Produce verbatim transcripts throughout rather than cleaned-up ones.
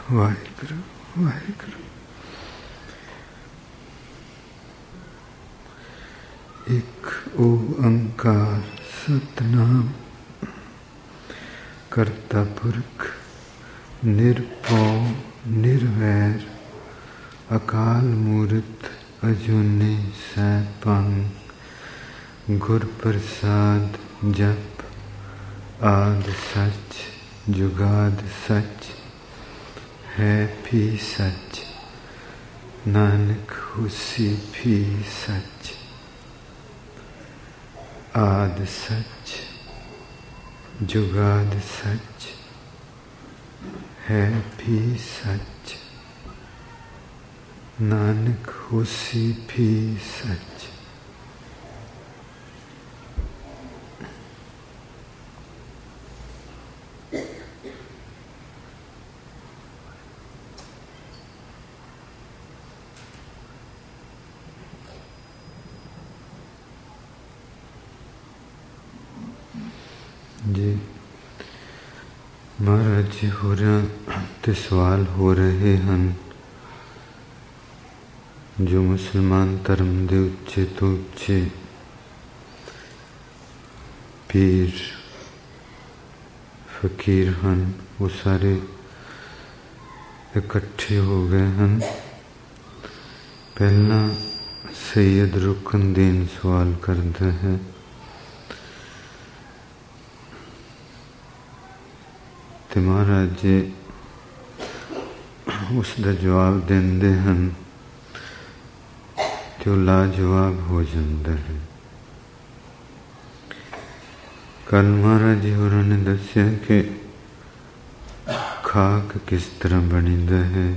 ਵਾਹਿਗੁਰੂ ਵਾਹਿਗੁਰੂ। ਇੱਕ ਓੰਕਾਰ ਸਤਿਨਾਮ ਕਰਤਾ ਪੁਰਖ ਨਿਰਭਉ ਨਿਰਵੈਰ ਅਕਾਲ ਮੂਰਤ ਅਜੂਨੀ ਸੈਭੰ ਗੁਰ ਪ੍ਰਸਾਦ ਜਪ ਆਦਿ ਸੱਚ ਜੁਗਾਦ ਸੱਚ ਹੈ ਵੀ ਸੱਚ ਨਾਨਕ ਹੁਸੀ ਵੀ ਸੱਚ ਆਦਿ ਸੱਚ ਜੁਗਾਦ ਸੱਚ ਹੈ ਵੀ ਸੱਚ ਨਾਨਕ ਹੁਸੀ ਵੀ ਸੱਚ। ਜੀ ਮਹਾਰਾਜ ਜੀ ਹੋਰਾਂ ਤੇ ਸਵਾਲ ਹੋ ਰਹੇ ਹਨ ਜੋ ਮੁਸਲਮਾਨ ਧਰਮ ਦੇ ਉੱਚੇ ਤੋਂ ਉੱਚੇ ਪੀਰ ਫਕੀਰ ਹਨ, ਉਹ ਸਾਰੇ ਇਕੱਠੇ ਹੋ ਗਏ ਹਨ। ਪਹਿਲਾਂ ਸੈਯਦ ਰੁਕਨਦੀਨ ਸਵਾਲ ਕਰਦਾ ਹੈ, ਤੇ ਮਹਾਰਾਜ ਜੀ ਉਸ ਦਾ ਜਵਾਬ ਦਿੰਦੇ ਹਨ ਤੇ ਉਹ ਲਾਜਵਾਬ ਹੋ ਜਾਂਦਾ ਹੈ। ਕੱਲ ਮਹਾਰਾਜ ਜੀ ਹੋਰਾਂ ਨੇ ਦੱਸਿਆ ਕਿ ਖਾਕ ਕਿਸ ਤਰ੍ਹਾਂ ਬਣੀਦਾ ਹੈ,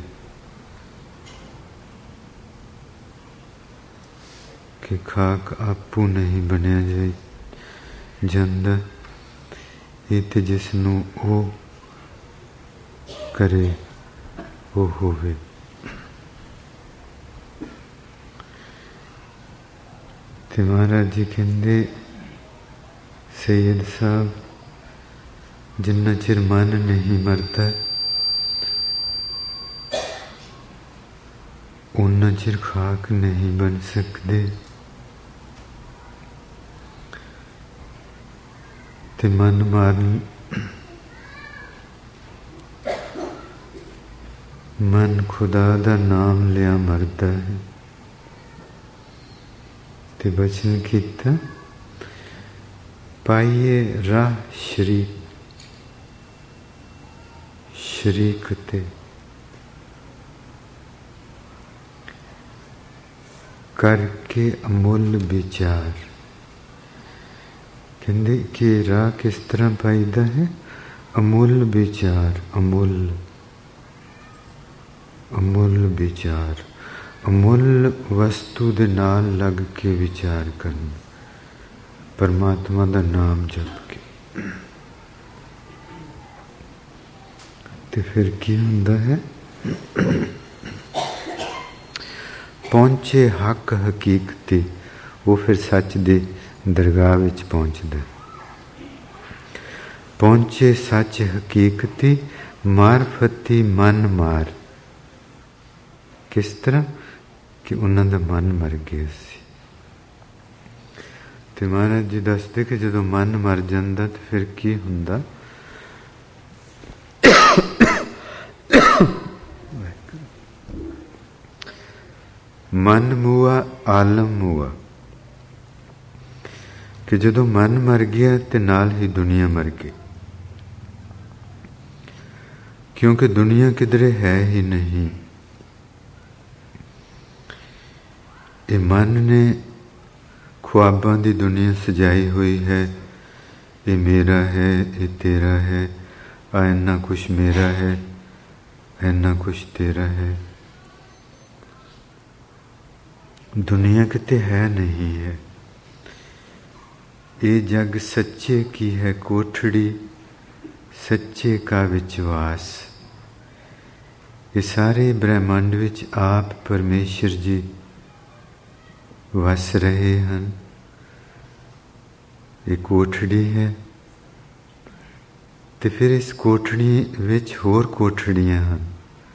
ਕਿ ਖਾਕ ਆਪੂ ਨਹੀਂ ਬਣਿਆ ਜਾਏ ਜਾਂਦਾ, ਇਹ ਤੇ ਜਿਸ ਨੂੰ ਉਹ ਕਰੇ ਉਹ ਹੋਵੇ। ਤੇ ਮਹਾਰਾਜ ਜੀ ਕਹਿੰਦੇ, ਸੈਯਦ ਸਾਹਿਬ, ਜਿੰਨਾ ਚਿਰ ਮਨ ਨਹੀਂ ਮਰਦਾ ਉਨਾ ਚਿਰ ਖਾਕ ਨਹੀਂ ਬਣ ਸਕਦੇ। ਤੇ ਮਨ ਮਾਰਨ ਮਨ ਖੁਦਾ ਦਾ ਨਾਮ ਲਿਆ ਮਰਦਾ ਹੈ। ਤੇ ਬਚਨ ਕੀਤਾ, ਪਾਈਏ ਰਾਹ ਸ਼ਰੀਕ ਸ਼ਰੀਕ ਤੇ ਕਰਕੇ ਅਮੁੱਲ ਵਿਚਾਰ। ਕਹਿੰਦੇ ਕਿ ਰਾਹ ਕਿਸ ਤਰ੍ਹਾਂ ਪਾਈਦਾ ਹੈ? ਅਮੁੱਲ ਵਿਚਾਰ, ਅਮੁੱਲ ਅਮੁੱਲ ਵਿਚਾਰ, ਅਮੁੱਲ ਵਸਤੂ ਦੇ ਨਾਲ ਲੱਗ ਕੇ ਵਿਚਾਰ ਕਰਨਾ, ਪਰਮਾਤਮਾ ਦਾ ਨਾਮ ਜਪ ਕੇ। ਤੇ ਫਿਰ ਕੀ ਹੁੰਦਾ ਹੈ? ਪਹੁੰਚੇ ਹੱਕ ਹਕੀਕਤੀ, ਉਹ ਫਿਰ ਸੱਚ ਦੇ ਦਰਗਾਹ ਵਿੱਚ ਪਹੁੰਚਦਾ। ਪਹੁੰਚੇ ਸੱਚ ਹਕੀਕਤੀ ਮਾਰਫਤੀ ਮਨ ਮਾਰ। ਕਿਸ ਤਰ੍ਹਾਂ? ਕਿ ਉਹਨਾਂ ਦਾ ਮਨ ਮਰ ਗਿਆ ਸੀ। ਤੇ ਮਹਾਰਾਜ ਜੀ ਦੱਸਦੇ ਕਿ ਜਦੋਂ ਮਨ ਮਰ ਜਾਂਦਾ ਤੇ ਫਿਰ ਕੀ ਹੁੰਦਾ? ਮਨ ਮੂਆ ਆਲਮ ਮੂਆ, ਕਿ ਜਦੋਂ ਮਨ ਮਰ ਗਿਆ ਤੇ ਨਾਲ ਹੀ ਦੁਨੀਆ ਮਰ ਗਈ, ਕਿਉਂਕਿ ਦੁਨੀਆ ਕਿਧਰੇ ਹੈ ਹੀ ਨਹੀਂ। ਇਹ ਮਨ ਨੇ ਖੁਆਬਾਂ ਦੀ ਦੁਨੀਆ ਸਜਾਈ ਹੋਈ ਹੈ। ਇਹ ਮੇਰਾ ਹੈ, ਇਹ ਤੇਰਾ ਹੈ, ਆ ਇੰਨਾ ਕੁਛ ਮੇਰਾ ਹੈ, ਇੰਨਾ ਕੁਛ ਤੇਰਾ ਹੈ। ਦੁਨੀਆ ਕਿਤੇ ਹੈ ਨਹੀਂ ਹੈ। ਇਹ ਜਗ ਸੱਚੇ ਕੀ ਹੈ ਕੋਠੜੀ, ਸੱਚੇ ਕਾ ਵਿਚਵਾਸ। ਇਹ ਸਾਰੇ ਬ੍ਰਹਿਮੰਡ ਵਿੱਚ ਆਪ ਪਰਮੇਸ਼ਰ ਜੀ ਵਸ ਰਹੇ ਹਨ। ਇਹ ਕੋਠੜੀ ਹੈ ਤੇ ਫਿਰ ਇਸ ਕੋਠੜੀ ਵਿੱਚ ਹੋਰ ਕੋਠੜੀਆਂ ਹਨ।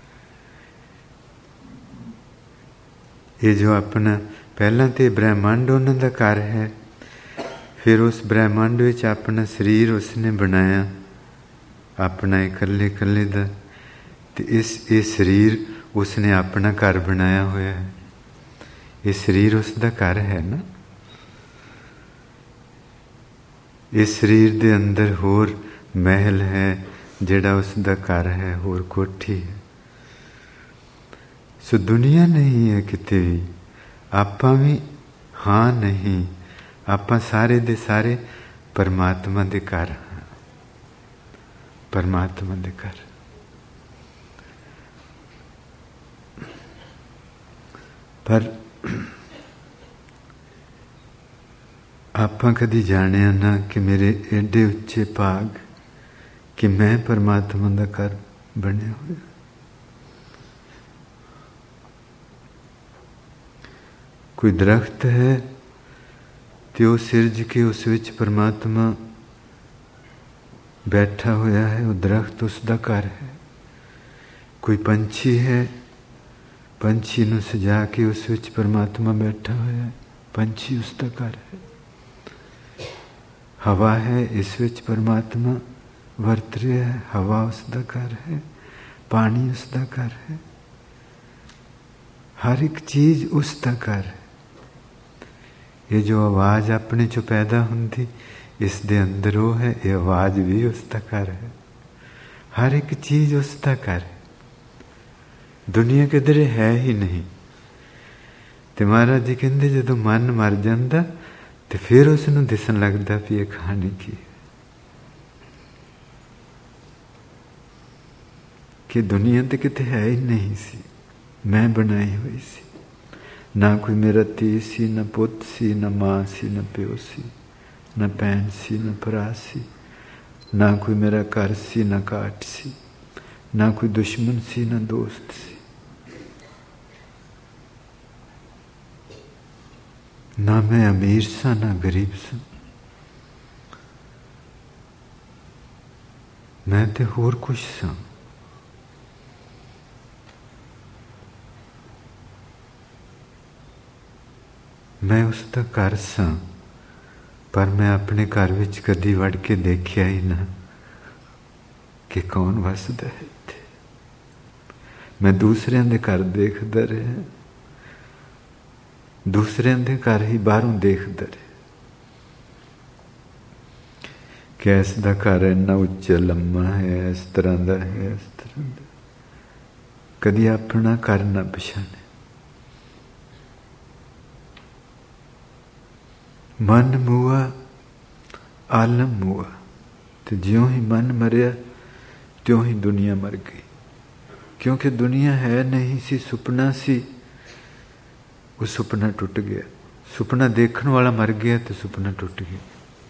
ये जो अपना पहला तो ब्रह्मांड उन्हों का घर है, फिर उस ब्रह्मांड विच अपना शरीर उसने बनाया अपना इकल्ले इकल्ले का, तो इस ये शरीर उसने अपना घर बनाया होया है। ये शरीर उसका घर है ना। इस शरीर के अंदर होर महल है जिहड़ा उसका घर है, होर कोठी है। सो दुनिया नहीं है किते भी, आपां भी हाँ नहीं, आपां सारे दे सारे परमात्मा दे घर हाँ, परमात्मा दे घर। पर आपां कदी जानिया ना कि मेरे एडे उच्चे भाग कि मैं परमात्मा दा घर बनिया होया। कोई दरख्त है तो सिरज के उस विच परमात्मा बैठा होया है, वो दरख्त उसका घर है। कोई पंछी है, पंछी नूं सजा के उस विच परमात्मा बैठा होया है, पंछी उसका घर है। हवा है, इस विच परमात्मा वरत रहा है, हवा उसका घर है। पानी उसका घर है, हर एक चीज उसका घर है। ये जो आवाज़ अपने चो पैदा होंदी, इस दे अंदर वो है, ये आवाज़ भी उसका घर है। हर एक चीज उसका घर है। दुनिया किधरे है ही नहीं। तो महाराज जी कहते जो मन मर जाता तो फिर उसनों दिसन लगता भी ये कहानी की है, कि दुनिया तो किते है ही नहीं सी, मैं बनाई हुई सी। ना कोई मेरा धी सी, न पुत सी, न मां सी, न प्यो सी, न भैन सी, न भरा सी। ना कोई मेरा घर सी, न काट सी। ना कोई दुश्मन सी, न दोस्त सी। ना मैं अमीर सा, ना गरीब सा। मैं तो होर कुछ सा। मैं उसका घर सा, पर मैं अपने घर विच कदी वड़ के देखिया ही ना कि कौन वसदा है इत्थे। मैं दूसरियां दे घर देखदा रहा, दूसरियां दे घर ही बाहरों देखदा रहा कि इसदा घर इन्ना उच्चा लम्मा है, इस तरह दा है, इस तरह दा। कदी अपना घर ना पछाने। मन मुआ आलम मुआ, तो ज्यों ही मन मरिया त्यों ही दुनिया मर गई। क्योंकि दुनिया है नहीं सी, सुपना सी, वो सुपना टूट गया। सुपना देखने वाला मर गया तो सुपना टूट गया।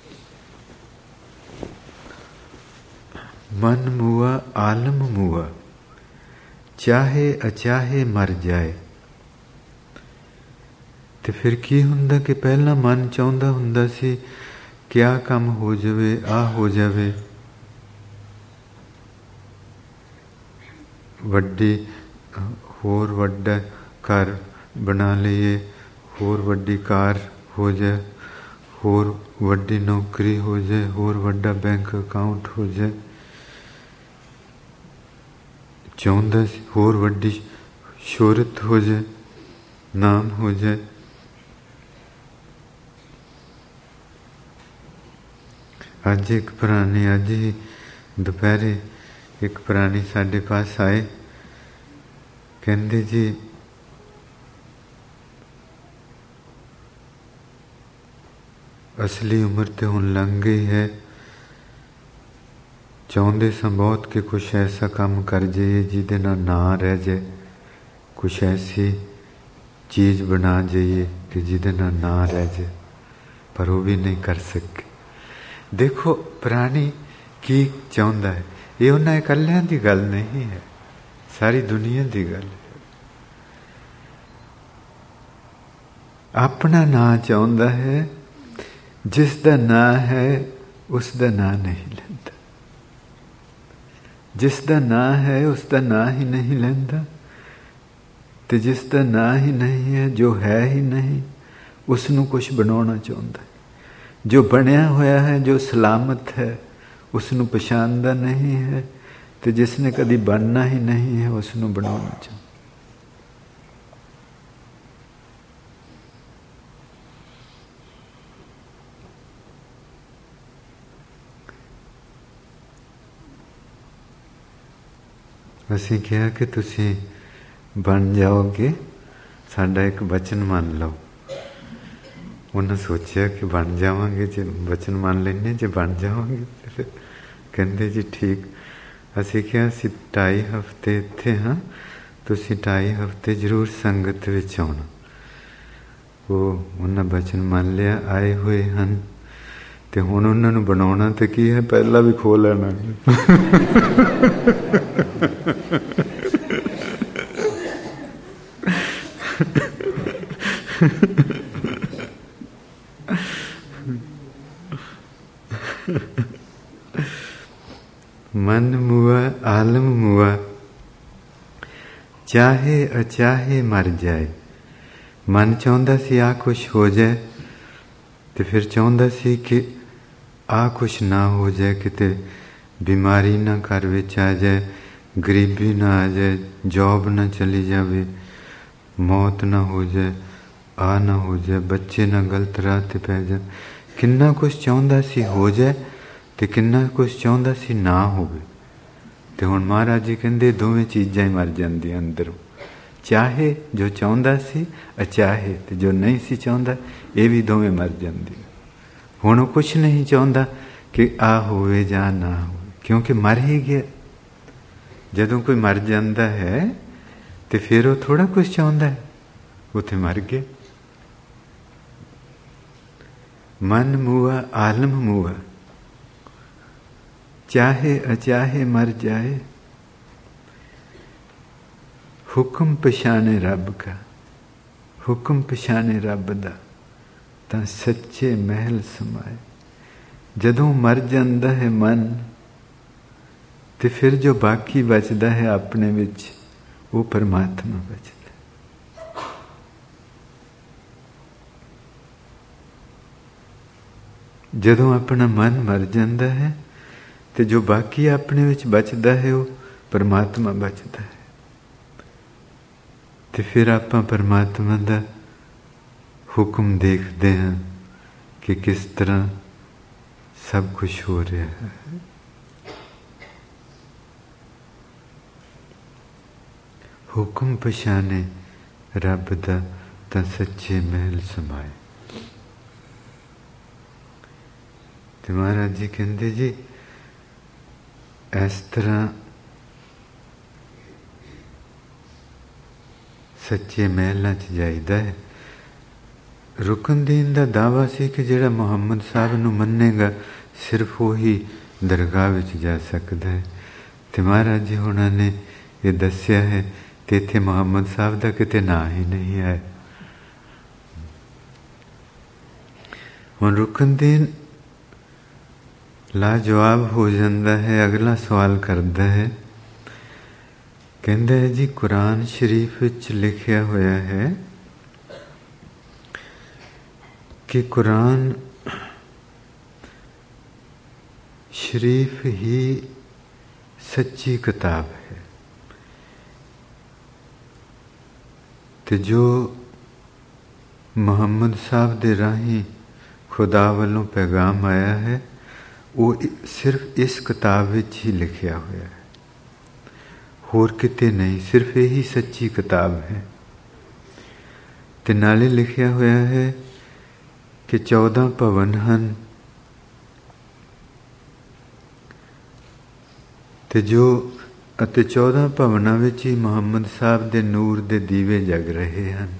मन मुआ आलम मुआ, चाहे अचाहे मर जाए। तो फिर की हुंदा कि पहला मन चाहता हुंदा सी क्या काम हो जावे, आ हो जावे, वड्डी होर वड्डा घर बना लिए, होर वड्डी कार हो जाए, होर वड्डी नौकरी हो जाए, होर वड्डा बैंक अकाउंट हो जाए। चाहता सी होर वड्डी शोहरत हो जाए, नाम हो जाए। अज एक पुरानी, अज ही दोपहरे एक पुरानी साढ़े पास आए, कहते जी असली उम्र तो हुण लंघ गई है, चाहते सा बहुत कि कुछ ऐसा काम कर जाइए जिहदे नाल ना रह जाए, कुछ ऐसी चीज़ बना जाइए कि जिहदे नाल ना रह जाए, पर वो भी नहीं कर सके। देखो प्राणी की चाहता है, ये उन्हें इकल्लियां की गल नहीं है, सारी दुनिया की गल है। अपना ना चाहता है, जिसका ना है उसका ना नहीं लेंदा, जिसका ना है उसका ना ही नहीं लेंदा। ਤੇ ਜਿਸ ਦਾ ਨਾਂ ਹੀ ਨਹੀਂ ਹੈ, ਜੋ ਹੈ ਹੀ ਨਹੀਂ, ਉਸ ਨੂੰ ਕੁਛ ਬਣਾਉਣਾ ਚਾਹੁੰਦਾ। ਜੋ ਬਣਿਆ ਹੋਇਆ ਹੈ, ਜੋ ਸਲਾਮਤ ਹੈ, ਉਸ ਨੂੰ ਪਛਾਣਦਾ ਨਹੀਂ ਹੈ, ਤੇ ਜਿਸ ਨੇ ਕਦੀ ਬਣਨਾ ਹੀ ਨਹੀਂ ਹੈ, ਉਸ ਨੂੰ ਬਣਾਉਣਾ ਚਾਹੁੰਦਾ। ਅਸੀਂ ਕਿਹਾ ਕਿ ਤੁਸੀਂ ਬਣ ਜਾਓਗੇ, ਸਾਡਾ ਇੱਕ ਬਚਨ ਮੰਨ ਲਓ। ਉਹਨਾਂ ਸੋਚਿਆ ਕਿ ਬਣ ਜਾਵਾਂਗੇ, ਜੇ ਬਚਨ ਮੰਨ ਲੈਂਦੇ, ਜੇ ਬਣ ਜਾਵਾਂਗੇ ਤੇ ਫਿਰ ਕਹਿੰਦੇ ਜੀ ਠੀਕ। ਅਸੀਂ ਕਿਹਾ ਅਸੀਂ ਢਾਈ ਹਫ਼ਤੇ ਇੱਥੇ ਹਾਂ, ਤੁਸੀਂ ਢਾਈ ਹਫ਼ਤੇ ਜ਼ਰੂਰ ਸੰਗਤ ਵਿੱਚ ਆਉਣਾ। ਉਹ ਉਹਨਾਂ ਬਚਨ ਮੰਨ ਲਿਆ, ਆਏ ਹੋਏ ਹਨ। ਤੇ ਹੁਣ ਉਹਨਾਂ ਨੂੰ ਬਣਾਉਣਾ ਤੇ ਕੀ ਹੈ, ਪਹਿਲਾਂ ਵੀ ਖੋਹ ਲੈਣਾ। ਮਨ ਮੁਆ ਆਲਮ ਮੁਆ, ਚਾਹੇ ਅਚਾਹੇ ਮਰ ਜਾਏ। ਮਨ ਚਾਹੁੰਦਾ ਸੀ ਆਹ ਕੁਛ ਹੋ ਜਾਏ, ਤੇ ਫਿਰ ਚਾਹੁੰਦਾ ਸੀ ਕਿ ਆਹ ਕੁਛ ਨਾ ਹੋ ਜਾਏ, ਕਿਤੇ ਬਿਮਾਰੀ ਨਾ ਘਰ ਵਿੱਚ ਆ ਜਾਏ, ਗਰੀਬੀ ਨਾ ਆ ਜਾਏ, ਜੌਬ ਨਾ ਚਲੀ ਜਾਵੇ, ਮੌਤ ਨਾ ਹੋ ਜਾਏ, ਆ ਨਾ ਹੋ ਜਾਏ, ਬੱਚੇ ਨਾ ਗਲਤ ਰਾਹ 'ਤੇ ਪੈ ਜਾਣ। ਕਿੰਨਾ ਕੁਛ ਚਾਹੁੰਦਾ ਸੀ ਹੋ ਜਾਏ, ਤੇ ਕਿੰਨਾ ਕੁਛ ਚਾਹੁੰਦਾ ਸੀ ਨਾ ਹੋਵੇ। ਤੇ ਹੁਣ ਮਹਾਰਾਜ ਜੀ ਕਹਿੰਦੇ ਦੋਵੇਂ ਚੀਜ਼ਾਂ ਹੀ ਮਰ ਜਾਂਦੀਆਂ ਅੰਦਰੋਂ। ਚਾਹੇ ਜੋ ਚਾਹੁੰਦਾ ਸੀ, ਅਚਾਹੇ ਤੇ ਜੋ ਨਹੀਂ ਸੀ ਚਾਹੁੰਦਾ, ਇਹ ਵੀ ਦੋਵੇਂ ਮਰ ਜਾਂਦੀਆਂ। ਹੁਣ ਉਹ ਕੁਛ ਨਹੀਂ ਚਾਹੁੰਦਾ ਕਿ ਆ ਹੋਵੇ ਜਾਂ ਨਾ ਹੋਵੇ, ਕਿਉਂਕਿ ਮਰ ਹੀ ਗਿਆ। ਜਦੋਂ ਕੋਈ ਮਰ ਜਾਂਦਾ ਹੈ ਤੇ ਫਿਰ ਉਹ ਥੋੜ੍ਹਾ ਕੁਛ ਚਾਹੁੰਦਾ ਹੈ, ਉੱਥੇ ਮਰ ਗਿਆ। ਮਨ ਮੂਆ ਆਲਮ ਮੂਆ, ਚਾਹੇ ਅਚਾਹੇ ਮਰ ਜਾਏ। ਹੁਕਮ ਪਛਾਣੇ ਰੱਬ ਕਾ, ਹੁਕਮ ਪਛਾਣੇ ਰੱਬ ਦਾ, ਤਾਂ ਸੱਚੇ ਮਹਿਲ ਸਮਾਏ। ਜਦੋਂ ਮਰ ਜਾਂਦਾ ਹੈ ਮਨ, ਤੇ ਫਿਰ ਜੋ ਬਾਕੀ ਬਚਦਾ ਹੈ ਆਪਣੇ ਵਿੱਚ, ਉਹ ਪਰਮਾਤਮਾ ਬਚਦਾ। ਜਦੋਂ ਆਪਣਾ ਮਨ ਮਰ ਜਾਂਦਾ ਹੈ, ਤੇ ਜੋ ਬਾਕੀ ਆਪਣੇ ਵਿੱਚ ਬਚਦਾ ਹੈ, ਉਹ ਪਰਮਾਤਮਾ ਬਚਦਾ ਹੈ। ਤੇ ਫਿਰ ਆਪਾਂ ਪਰਮਾਤਮਾ ਦਾ ਹੁਕਮ ਦੇਖਦੇ ਹਾਂ ਕਿ ਕਿਸ ਤਰ੍ਹਾਂ ਸਭ ਕੁਝ ਹੋ ਰਿਹਾ ਹੈ। ਹੁਕਮ ਪਛਾਣੇ ਰੱਬ ਦਾ, ਤਾਂ ਸੱਚੇ ਮਹਿਲ ਸਮਾਏ। ਤੇ ਮਹਾਰਾਜ ਜੀ ਕਹਿੰਦੇ ਜੀ, ਇਸ ਤਰ੍ਹਾਂ ਸੱਚੇ ਮਹਿਲਾਂ 'ਚ ਜਾਈਦਾ ਹੈ। ਰੁਕਨਦੀਨ ਦਾ ਦਾਅਵਾ ਸੀ ਕਿ ਜਿਹੜਾ ਮੁਹੰਮਦ ਸਾਹਿਬ ਨੂੰ ਮੰਨੇਗਾ, ਸਿਰਫ ਉਹੀ ਦਰਗਾਹ ਵਿੱਚ ਜਾ ਸਕਦਾ ਹੈ। ਤੇ ਮਹਾਰਾਜ ਜੀ ਉਹਨਾਂ ਨੇ ਇਹ ਦੱਸਿਆ ਹੈ, ਤੇ ਇੱਥੇ ਮੁਹੰਮਦ ਸਾਹਿਬ ਦਾ ਕਿਤੇ ਨਾਂ ਹੀ ਨਹੀਂ ਹੈ। ਹੁਣ ਰੁਕਨਦੀਨ ਲਾਜਵਾਬ ਹੋ ਜਾਂਦਾ ਹੈ। ਅਗਲਾ ਸਵਾਲ ਕਰਦਾ ਹੈ, ਕਹਿੰਦਾ ਹੈ ਜੀ ਕੁਰਾਨ ਸ਼ਰੀਫ ਵਿੱਚ ਲਿਖਿਆ ਹੋਇਆ ਹੈ ਕਿ ਕੁਰਾਨ ਸ਼ਰੀਫ ਹੀ ਸੱਚੀ ਕਿਤਾਬ ਹੈ, ਤੇ ਜੋ ਮੁਹੰਮਦ ਸਾਹਿਬ ਦੇ ਰਾਹੀਂ ਖੁਦਾ ਵੱਲੋਂ ਪੈਗਾਮ ਆਇਆ ਹੈ, ਉਹ ਸਿਰਫ ਇਸ ਕਿਤਾਬ ਵਿੱਚ ਹੀ ਲਿਖਿਆ ਹੋਇਆ ਹੈ, ਹੋਰ ਕਿਤੇ ਨਹੀਂ। ਸਿਰਫ ਇਹੀ ਸੱਚੀ ਕਿਤਾਬ ਹੈ। ਤੇ ਨਾਲੇ ਲਿਖਿਆ ਹੋਇਆ ਹੈ ਕਿ ਚੌਦਾਂ ਭਵਨ ਹਨ, ਤੇ ਜੋ ਅਤੇ ਚੌਦਾਂ ਭਵਨਾਂ ਵਿੱਚ ਹੀ ਮੁਹੰਮਦ ਸਾਹਿਬ ਦੇ ਨੂਰ ਦੇ ਦੀਵੇ ਜਗ ਰਹੇ ਹਨ।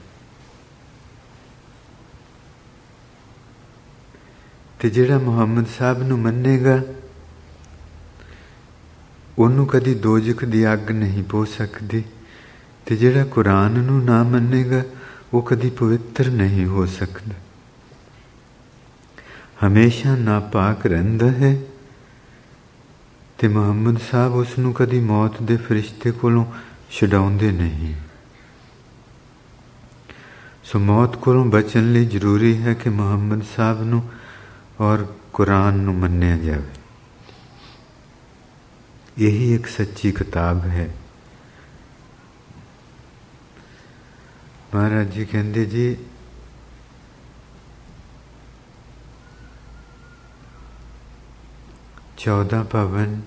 ਤੇ ਜਿਹੜਾ ਮੁਹੰਮਦ ਸਾਹਿਬ ਨੂੰ ਮੰਨੇਗਾ, ਉਹਨੂੰ ਕਦੀ ਦੋਜ਼ਖ ਦੀ ਅੱਗ ਨਹੀਂ ਪੋ ਸਕਦੀ। ਤੇ ਜਿਹੜਾ ਕੁਰਾਨ ਨੂੰ ਨਾ ਮੰਨੇਗਾ, ਉਹ ਕਦੀ ਪਵਿੱਤਰ ਨਹੀਂ ਹੋ ਸਕਦਾ, ਹਮੇਸ਼ਾ ਨਾਪਾਕ ਰਹਿੰਦਾ ਹੈ। ਤੇ ਮੁਹੰਮਦ ਸਾਹਿਬ ਉਸ ਨੂੰ ਕਦੀ ਮੌਤ ਦੇ ਫਰਿਸ਼ਤੇ ਕੋਲੋਂ ਛਡਾਉਂਦੇ ਨਹੀਂ। ਸੋ ਮੌਤ ਕੋਲੋਂ ਬਚਣ ਲਈ ਜ਼ਰੂਰੀ ਹੈ ਕਿ ਮੁਹੰਮਦ ਸਾਹਿਬ ਨੂੰ ਔਰ ਕੁਰਾਨ ਨੂੰ ਮੰਨਿਆ ਜਾਵੇ। यही एक सच्ची किताब है। महाराज जी कहते जी चौदह पवन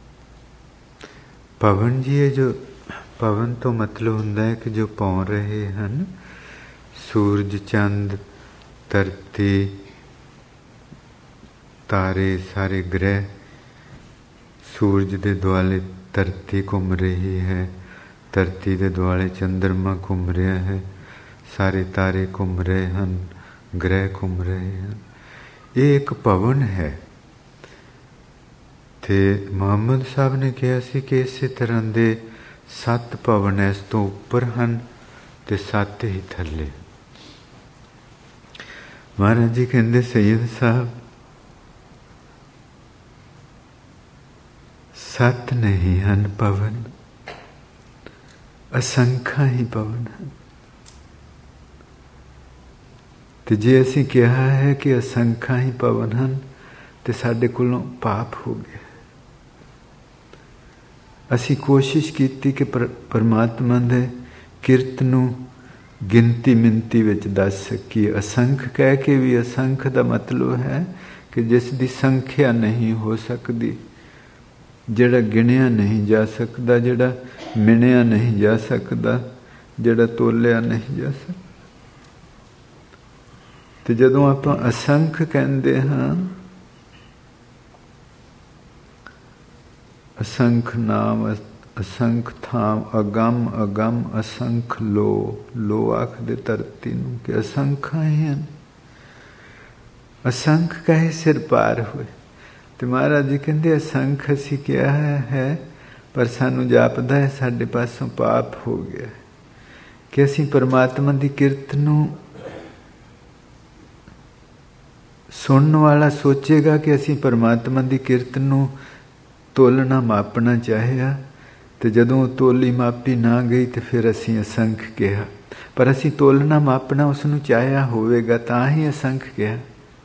पवन जी ये जो पवन तो मतलब होता है कि जो पौ रहे हैं, सूरज चंद धरती तारे सारे ग्रह, सूरज के दुआले धरती घूम रही है, धरती के दुआले चंद्रमा घूम रहा है, सारे तारे घूम रहे हैं, ग्रह घूम रहे हैं। ये एक पवन है। ते मुहम्मद साहब ने कहा सी कि इस तरह के सत्त पवन इस तो उपर हैं ते सत्त ही थले। महाराज जी कहते सैयद साहब सत्त नहीं हैं पवन, असंख्या ही पवन हैं। तो जे असी कहा है कि असंख्या ही पवन हैं तो साडे कोलों पाप हो गया। असी कोशिश की कि पर, परमात्मा दे किरत नूं गिनती मिनती विच दस सकीए। असंख कह के भी असंख का मतलब है कि जिसकी संख्या नहीं हो सकती, जिहड़ा गिणिया नहीं जा सकता, जिहड़ा मिणिया नहीं जा सकता, जिहड़ा तोलिया नहीं जा सकता। तो जदों आपां असंख कहंदे हां, असंख नाम असंख थाम अगम अगम असंख लो, लो आखदे धरती नूं कि असंख्या ही हैं। असंख कहे सिर पार हुए। तो महाराज जी कहते असंख असी क्या है, पर सानू जापदा है साडे पासों पाप हो गया कि असी परमात्मा की किरत नूं सुनने वाला सोचेगा कि असी परमात्मा की किरत नूं तोलना मापना चाहिए, तो जदों तोली मापी ना गई तो फिर असी असंख कहा। पर असी तोलना मापना उसनूं चाहिया होवेगा तां ही असंख कहा।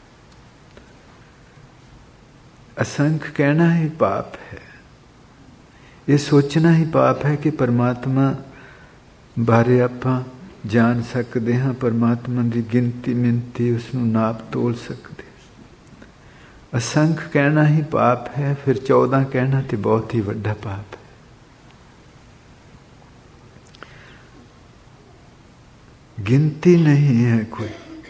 असंख कहना ही पाप है। ये सोचना ही पाप है कि परमात्मा बारे आपां जान सकते हाँ, परमात्मा की गिनती मिनती उसनूं नाप तोल सकते। असंख कहना ही पाप है, फिर चौदह कहना तो बहुत ही वड्डा पाप है। गिनती नहीं है कोई।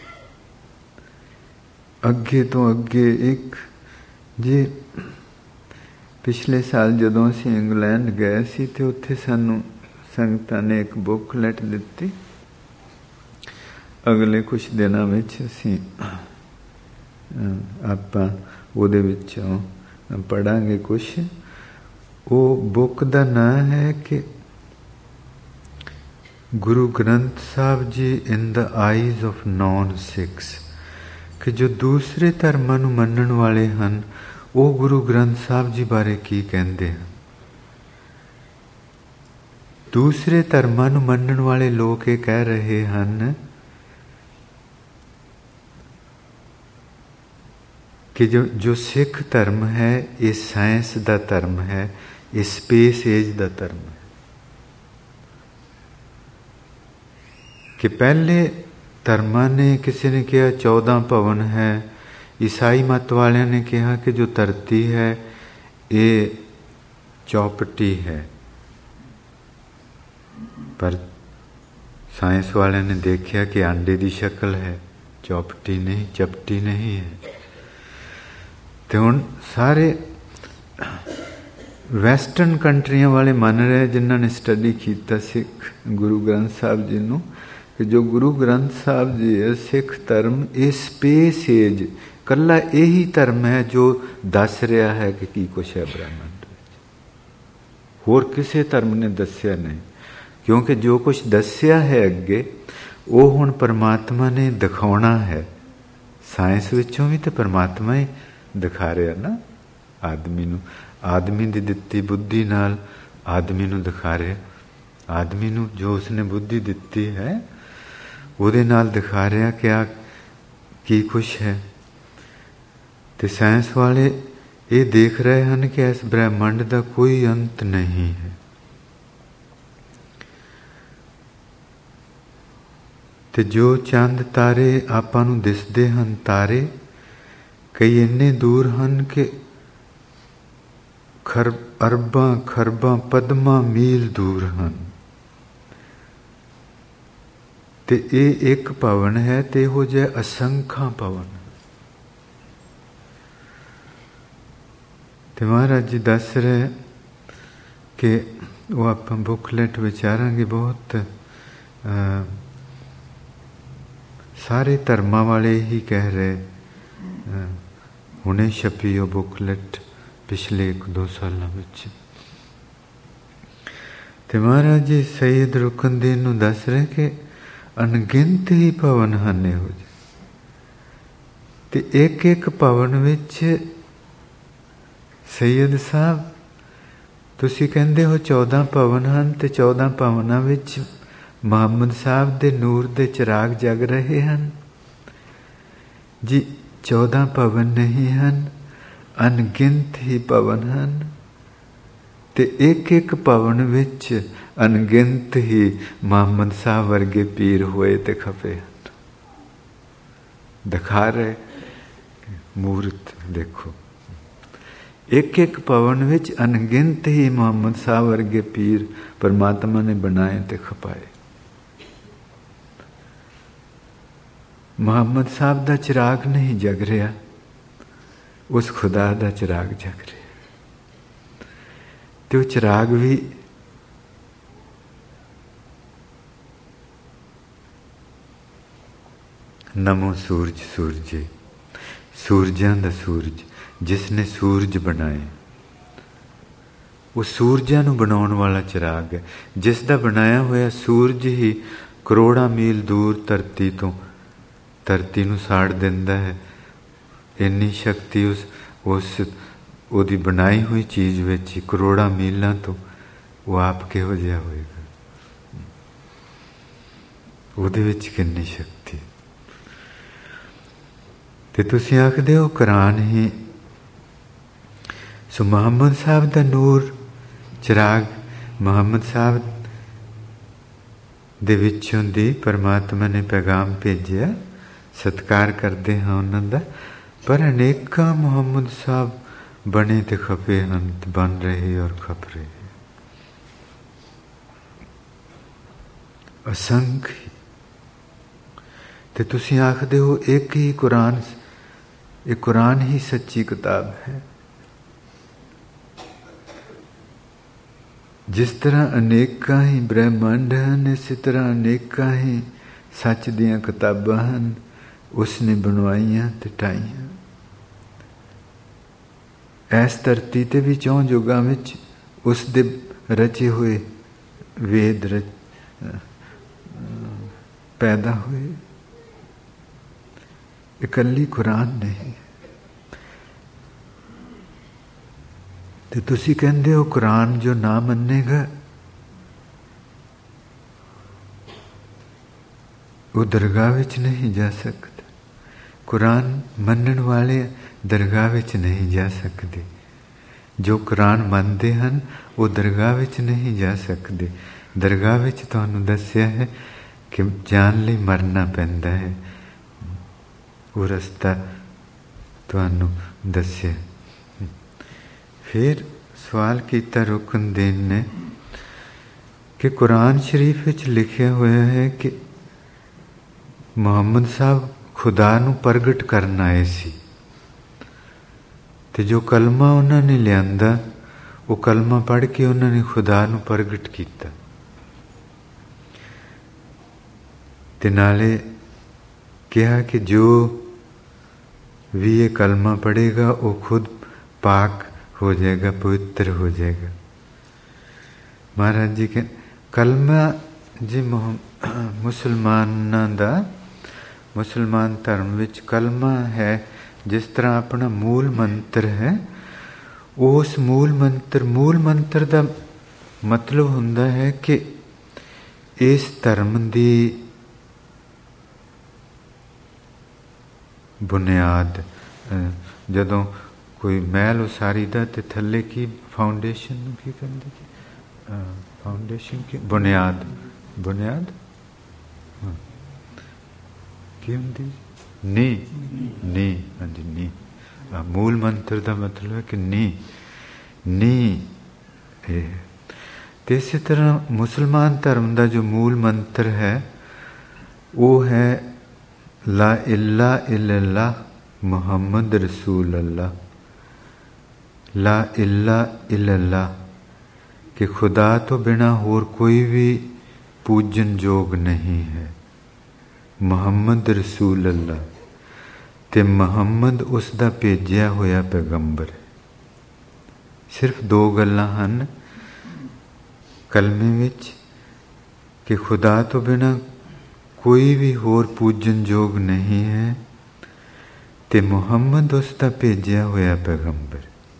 अगे तो अगे एक जी पिछले साल जदों असीं इंग्लैंड गए सी ते उत्थे सानूं संगतां ने एक बुकलेट दित्ती। अगले कुछ दिनां विच असीं आपां ਉਹਦੇ ਵਿੱਚੋਂ ਪੜਾਂਗੇ कुछ। ਉਹ बुक ਦਾ नाम है कि Guru Granth Sahib ji in the eyes of non Sikhs, कि जो दूसरे धर्मां नूं मनण वाले ਹਨ ਉਹ गुरु ग्रंथ साहब जी बारे की कहते हैं। दूसरे धर्मां नूं मनण वाले लोग ये कह रहे हैं कि जो जो सिख धर्म है ये साइंस का धर्म है, ये स्पेस एज का धर्म है। कि पहले धर्मां ने किसी ने कहा चौदह भवन है, ईसाई मत वालियां ने कहा कि जो धरती है ये चौपटी है, पर साइंस वालियां ने देखा कि अंडे की शक्ल है, चौपटी नहीं, चपटी नहीं है। तो हुण सारे वैसटर्न कंट्रियां वाले मन रहे जिन्होंने स्टडी किया सिख गुरु ग्रंथ साहब जी नूं, कि जो गुरु ग्रंथ साहब जी है सिख धर्म ये स्पेस एज कला यही धर्म है जो दस रहा है कि की कुछ है ब्रह्मांड विच। होर किसी धर्म ने दस्या नहीं, क्योंकि जो कुछ दस्या है अगे वो हुण परमात्मा ने दिखाना है। साइंस विचों भी तो परमात्मा ही दिखा रहा ना आदमी नूं, आदमी की दित्ती बुद्धि नाल आदमी नूं दिखा रहा। आदमी नूं जो उसने बुद्धि दित्ती है ਉਹਦੇ ਨਾਲ ਦਿਖਾ ਰਿਹਾ ਕਿ ਆ ਕੀ ਕੁਛ ਹੈ। ਤੇ ਸਾਇੰਸ ਵਾਲੇ ਇਹ ਦੇਖ ਰਹੇ ਹਨ ਕਿ ਇਸ ਬ੍ਰਹਿਮੰਡ ਦਾ ਕੋਈ ਅੰਤ ਨਹੀਂ ਹੈ। ਤੇ ਜੋ ਚੰਦ ਤਾਰੇ ਆਪਾਂ ਨੂੰ ਦਿਸਦੇ ਹਨ, ਤਾਰੇ ਕਈ ਇੰਨੇ ਦੂਰ ਹਨ ਕਿ ਖਰ ਅਰਬਾਂ ਖਰਬਾਂ ਪਦਮਾਂ ਮੀਲ ਦੂਰ ਹਨ। ਤੇ ਇਹ ਇੱਕ ਭਵਨ ਹੈ ਤੇ ਇਹੋ ਜਿਹੇ ਅਸੰਖਾਂ ਭਵਨ। ਤੇ ਮਹਾਰਾਜ ਜੀ ਦੱਸ ਰਹੇ ਕਿ ਉਹ ਆਪਾਂ ਬੁੱਕਲੇਟ ਵਿਚਾਰਾਂਗੇ। ਬਹੁਤ ਅਹ, ਸਾਰੇ ਧਰਮਾਂ ਵਾਲੇ ਹੀ ਕਹਿ ਰਹੇ, ਹੁਣੇ ਛਪੀ ਉਹ ਬੁੱਕਲੇਟ ਪਿਛਲੇ ਇੱਕ ਦੋ ਸਾਲਾਂ ਵਿੱਚ। ਤੇ ਮਹਾਰਾਜ ਜੀ ਸੈਯਦ ਰੁਕਨਦੀਨ ਨੂੰ ਦੱਸ ਰਹੇ ਕਿ ਅਣਗਿਣਤ ਹੀ ਭਵਨ ਹਨ ਇਹੋ ਜਿਹੇ। ਤੇ ਇੱਕ ਇੱਕ ਭਵਨ ਵਿੱਚ ਸੈਯਦ ਸਾਹਿਬ, ਤੁਸੀਂ ਕਹਿੰਦੇ ਹੋ ਚੌਦਾਂ ਭਵਨ ਹਨ, ਤੇ ਚੌਦਾਂ ਭਵਨਾਂ ਵਿੱਚ ਮੁਹੰਮਦ ਸਾਹਿਬ ਦੇ ਨੂਰ ਦੇ ਚਿਰਾਗ ਜਗ ਰਹੇ ਹਨ ਜੀ। ਚੌਦਾਂ ਭਵਨ ਨਹੀਂ ਹਨ, ਅਣਗਿਣਤ ਹੀ ਭਵਨ ਹਨ। ਤੇ ਇੱਕ ਇੱਕ ਭਵਨ ਵਿੱਚ ਅਣਗਿਣਤ ਹੀ ਮੁਹੰਮਦ ਸਾਹਿਬ ਵਰਗੇ ਪੀਰ ਹੋਏ ਤੇ ਖਪੇ ਹਨ। ਦਿਖਾ ਰਹੇ ਮੂਰਤ ਦੇਖੋ, ਇੱਕ ਇੱਕ ਭਵਨ ਵਿੱਚ ਅਣਗਿਣਤ ਹੀ ਮੁਹੰਮਦ ਸਾਹਿਬ ਵਰਗੇ ਪੀਰ ਪਰਮਾਤਮਾ ਨੇ ਬਣਾਏ ਤੇ ਖਪਾਏ। ਮੁਹੰਮਦ ਸਾਹਿਬ ਦਾ ਚਿਰਾਗ ਨਹੀਂ ਜਗ ਰਿਹਾ, ਉਸ ਖੁਦਾ ਦਾ ਚਿਰਾਗ ਜਗ ਰਿਹਾ। ਤੇ ਉਹ ਚਿਰਾਗ ਵੀ ਨਮੋ ਸੂਰਜ ਸੂਰਜੇ, ਸੂਰਜਾਂ ਦਾ ਸੂਰਜ ਜਿਸ ਨੇ ਸੂਰਜ ਬਣਾਏ। ਉਹ ਸੂਰਜਾਂ ਨੂੰ ਬਣਾਉਣ ਵਾਲਾ ਚਿਰਾਗ ਹੈ, ਜਿਸ ਦਾ ਬਣਾਇਆ ਹੋਇਆ ਸੂਰਜ ਹੀ ਕਰੋੜਾਂ ਮੀਲ ਦੂਰ ਧਰਤੀ ਤੋਂ ਧਰਤੀ ਨੂੰ ਸਾੜ ਦਿੰਦਾ ਹੈ। ਇੰਨੀ ਸ਼ਕਤੀ ਉਸ ਉਸ ਉਹਦੀ ਬਣਾਈ ਹੋਈ ਚੀਜ਼ ਵਿੱਚ ਹੀ ਕਰੋੜਾਂ ਮੀਲਾਂ ਤੋਂ। ਉਹ ਆਪ ਕਿਹੋ ਜਿਹਾ ਹੋਏਗਾ, ਉਹਦੇ ਵਿੱਚ ਕਿੰਨੀ ਸ਼ਕਤੀ। ਤੇ ਤੁਸੀਂ ਆਖਦੇ ਹੋ ਕੁਰਾਨ ਹੀ। ਸੋ ਮੁਹੰਮਦ ਸਾਹਿਬ ਦਾ ਨੂਰ ਚਿਰਾਗ, ਮੁਹੰਮਦ ਸਾਹਿਬ ਦੇ ਵਿੱਚੋਂ ਦੀ ਪਰਮਾਤਮਾ ਨੇ ਪੈਗਾਮ ਭੇਜਿਆ। ਸਤਿਕਾਰ ਕਰਦੇ ਹਾਂ ਉਹਨਾਂ ਦਾ। ਪਰ ਅਨੇਕਾਂ ਮੁਹੰਮਦ ਸਾਹਿਬ ਬਣੇ ਤੇ ਖਪੇ ਹਨ, ਬਣ ਰਹੇ ਔਰ ਖਪ ਰਹੇ ਅਸੰਖ। ਤੇ ਤੁਸੀਂ ਆਖਦੇ ਹੋ ਇੱਕ ਹੀ ਕੁਰਾਨ, ਇਹ ਕੁਰਾਨ ਹੀ ਸੱਚੀ ਕਿਤਾਬ ਹੈ। ਜਿਸ ਤਰ੍ਹਾਂ ਅਨੇਕਾਂ ਹੀ ਬ੍ਰਹਿਮੰਡ ਹਨ, ਇਸੇ ਤਰ੍ਹਾਂ ਅਨੇਕਾਂ ਹੀ ਸੱਚ ਦੀਆਂ ਕਿਤਾਬਾਂ ਹਨ, ਉਸ ਨੇ ਬਣਵਾਈਆਂ ਤੇ ਢਾਈਆਂ। ਇਸ ਧਰਤੀ ਤੇ ਵੀ ਚੌਂ ਯੁੱਗਾਂ ਵਿੱਚ ਉਸ ਦੇ ਰਚੇ ਹੋਏ ਵੇਦ ਰਚ ਪੈਦਾ ਹੋਏ। ਇਕੱਲੀ ਕੁਰਾਨ ਨਹੀਂ। ਤੇ ਤੁਸੀਂ ਕਹਿੰਦੇ ਹੋ ਕੁਰਾਨ ਜੋ ਨਾ ਮੰਨੇਗਾ ਉਹ ਦਰਗਾਹ ਵਿੱਚ ਨਹੀਂ ਜਾ ਸਕਦਾ। ਕੁਰਾਨ ਮੰਨਣ ਵਾਲੇ ਦਰਗਾਹ ਵਿੱਚ ਨਹੀਂ ਜਾ ਸਕਦੇ। ਜੋ ਕੁਰਾਨ ਮੰਨਦੇ ਹਨ ਉਹ ਦਰਗਾਹ ਵਿੱਚ ਨਹੀਂ ਜਾ ਸਕਦੇ। ਦਰਗਾਹ ਵਿੱਚ ਤੁਹਾਨੂੰ ਦੱਸਿਆ ਹੈ ਕਿ ਜਾਣ ਲਈ ਮਰਨਾ ਪੈਂਦਾ ਹੈ। ਉਹ ਰਸਤਾ ਤੁਹਾਨੂੰ ਦੱਸਿਆ। ਫਿਰ ਸਵਾਲ ਕੀਤਾ ਰੁਕਨਦੀਨ ਨੇ ਕਿ ਕੁਰਾਨ ਸ਼ਰੀਫ ਵਿੱਚ ਲਿਖਿਆ ਹੋਇਆ ਹੈ ਕਿ ਮੁਹੰਮਦ ਸਾਹਿਬ ਖੁਦਾ ਨੂੰ ਪ੍ਰਗਟ ਕਰਨ ਆਏ ਸੀ। ਤੇ ਜੋ ਕਲਮਾ ਉਹਨਾਂ ਨੇ ਲਿਆਂਦਾ, ਉਹ ਕਲਮਾ ਪੜ੍ਹ ਕੇ ਉਹਨਾਂ ਨੇ ਖੁਦਾ ਨੂੰ ਪ੍ਰਗਟ ਕੀਤਾ। ਤੇ ਨਾਲੇ ਕਿਹਾ ਕਿ ਜੋ ਵੀ ਇਹ ਕਲਮਾ ਪੜ੍ਹੇਗਾ ਉਹ ਖੁਦ ਪਾਕ ਹੋ ਜਾਏਗਾ, ਪਵਿੱਤਰ ਹੋ ਜਾਏਗਾ। ਮਹਾਰਾਜ ਜੀ ਕੇ ਕਲਮਾ ਜੀ ਮੁਸਲਮਾਨਾਂ ਦਾ, ਮੁਸਲਮਾਨ ਧਰਮ ਵਿੱਚ ਕਲਮਾ ਹੈ ਜਿਸ ਤਰ੍ਹਾਂ ਆਪਣਾ ਮੂਲ ਮੰਤਰ ਹੈ। ਉਸ ਮੂਲ ਮੰਤਰ ਮੂਲ ਮੰਤਰ ਦਾ ਮਤਲਬ ਹੁੰਦਾ ਹੈ ਕਿ ਇਸ ਧਰਮ ਦੀ ਬੁਨਿਆਦ। ਜਦੋਂ ਕੋਈ ਮਹਿਲ ਉਸਾਰੀ ਦਾ ਤੇ ਥੱਲੇ ਕੀ ਫਾਊਂਡੇਸ਼ਨ ਨੂੰ ਕੀ ਕਹਿੰਦੇ ਜੀ? ਫਾਊਂਡੇਸ਼ਨ ਕੀ ਬੁਨਿਆਦ, ਬੁਨਿਆਦ ਕੀ ਹੁੰਦੀ? ਨੀ, ਨੀ, ਹਾਂਜੀ ਨੀ। ਮੂਲ ਮੰਤਰ ਦਾ ਮਤਲਬ ਹੈ ਕਿ ਨੀ, ਨੀ। ਇਹ ਤੇ ਇਸੇ ਤਰ੍ਹਾਂ ਮੁਸਲਮਾਨ ਧਰਮ ਦਾ ਜੋ ਮੂਲ ਮੰਤਰ ਹੈ ਉਹ ਹੈ ਲਾ ਇਲਾ ਇਲੱਲਾ ਮੁਹੰਮਦ ਰਸੂਲ ਅੱਲਾ। ਲਾ ਇਲਾ ਇਲੱਲਾ ਕਿ ਖੁਦਾ ਤੋਂ ਬਿਨਾਂ ਹੋਰ ਕੋਈ ਵੀ ਪੂਜਨ ਯੋਗ ਨਹੀਂ ਹੈ। ਮੁਹੰਮਦ ਰਸੂਲ ਅੱਲਾ ਤੇ ਮੁਹੰਮਦ ਉਸ ਦਾ ਭੇਜਿਆ ਹੋਇਆ ਪੈਗੰਬਰ। ਸਿਰਫ ਦੋ ਗੱਲਾਂ ਹਨ ਕਲਮੇ ਵਿੱਚ ਕਿ ਖੁਦਾ ਤੋਂ ਬਿਨਾਂ ਕੋਈ ਵੀ ਹੋਰ ਪੂਜਨ ਯੋਗ ਨਹੀਂ ਹੈ ਤੇ ਮੁਹੰਮਦ ਉਸ ਦਾ ਭੇਜਿਆ ਹੋਇਆ ਪੈਗੰਬਰ।